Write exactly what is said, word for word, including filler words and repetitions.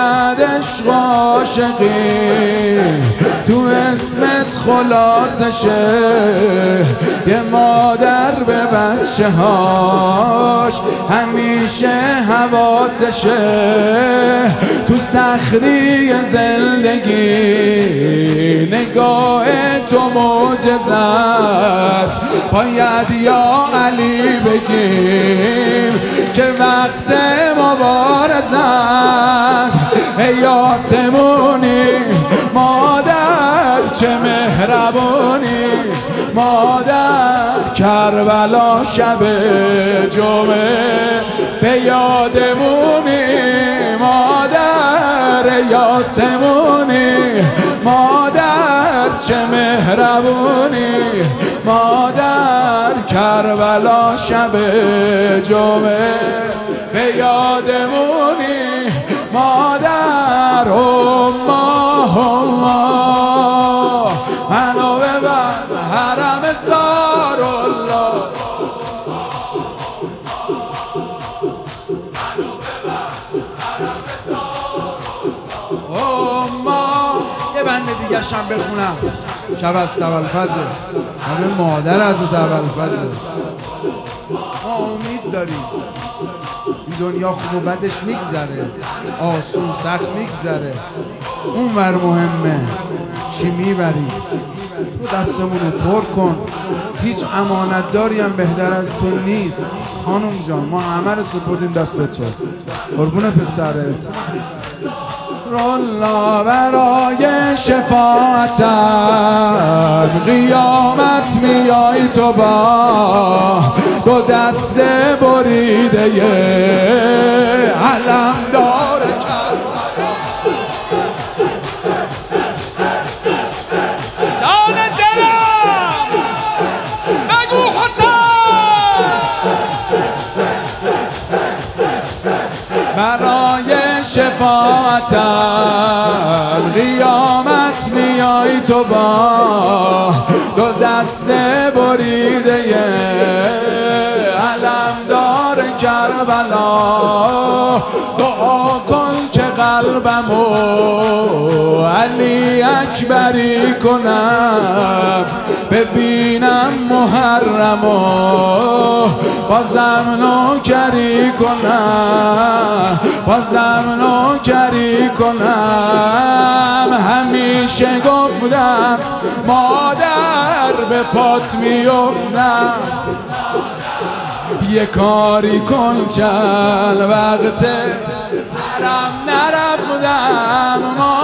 باید عشق و عاشقی تو اسمت خلاصشه. یه مادر به بچه هاش همیشه حواسشه. تو صخری زندگی نگاه تو معجزه است. باید یا علی بگیم که وقت مبارزه است. ای آسمونی مادر چه مهربونی مادر، کربلا شب جمعه به یادمونی مادر. ای آسمونی مادر چه مهربونی مادر، کربلا شب جمعه به یادمونی مادر. اما اما منو ببر حرم سارالله. اما یه بند دیگه شم بخونم. شب از ابوالفضل همه مادر از ابوالفضل. ما امید داریم این دنیا خوب و بدش میگذره، آسون سخت میگذره. اون ور مهمه چی میبری. تو دستمونو پر کن، هیچ امانتداری هم بهتر از تو نیست. خانم جان ما همه رو سپردیم دست تو، قربون پسرت. رولا برای شفاعتم قیامت میای تو با دو دست بریده علم داره جان دلم بگو حسین. برای شفاعتم قیامت میای تو با دو دست بریده علمدار کربلا. دعا کن که قلبمو علی اکبری کنم، ببینم محرمو بازم نوکری کنم، بازم نوکری کنم. همیشه گفتم مادر به پات میافتم، یه کاری کن چند وقته حرم نرفتم.